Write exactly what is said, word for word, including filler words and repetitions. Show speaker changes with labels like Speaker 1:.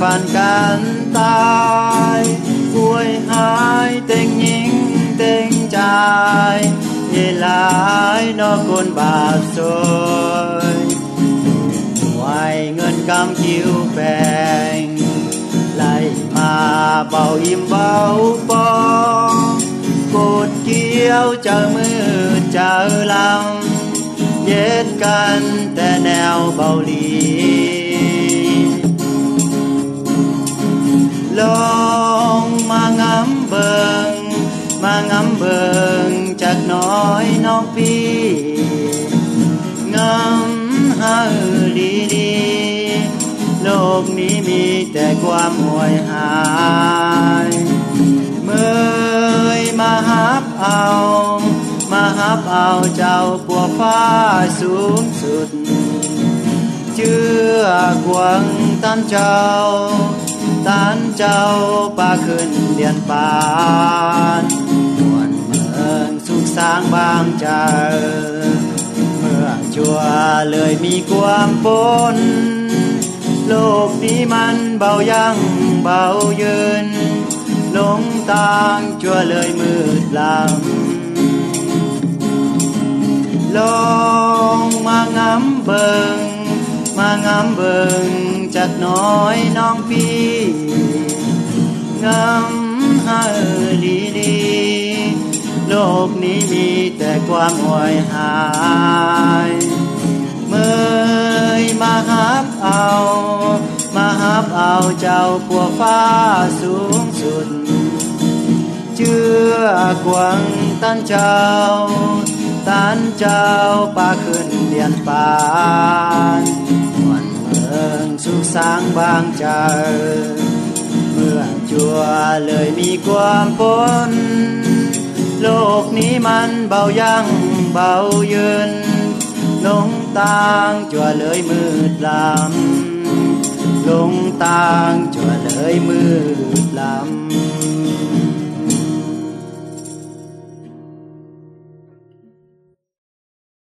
Speaker 1: phàn can tai vui hai tình nhính tình trai thì lại nó côn bạc rồi ngoài ngân cam chiếu phèn lại mà bao im bao po cột chiếu chờ mưa chờ lòng giếtกันแต่แนวเบาหลีลองมางำเบิงมางำเบิงจากน้อยน้องพี่งำหาดีดีโลกนี้มีแต่ความห่วยหายเมื่อยมาฮับเอามาฮับเอาเจ้าปัวฟ้าสูงสุดเชื่อกวังตันเจ้าตันเจ้าป่าขึ้นเดียนปานมวนเมืองสุขสร้างบางเจ้าเมื่อชั่วเลยมีความปนโลกนี้มันเบายังเบายืนหลงทางชั่วเลยมืดลำลองมางำเบิงมางำเบิงจากน้อยน้องพี่งำหาดีดีโลกนี้มีแต่ความห่วยหายเมื่อยมาฮับเอามาฮับเอาเจ้าปัวฟ้าสูงสุดเชื่อกวังตันเจ้าตันเจ้าป่าขึ้นเดียนปานมวนเมืองสุขสร้างบางเจ้าเมื่อจัวเลยมีความปนโลกนี้มันเบายังเบายืนหลงทางจัวเลยมืดลำหลงทางจัวเลยมืดลำ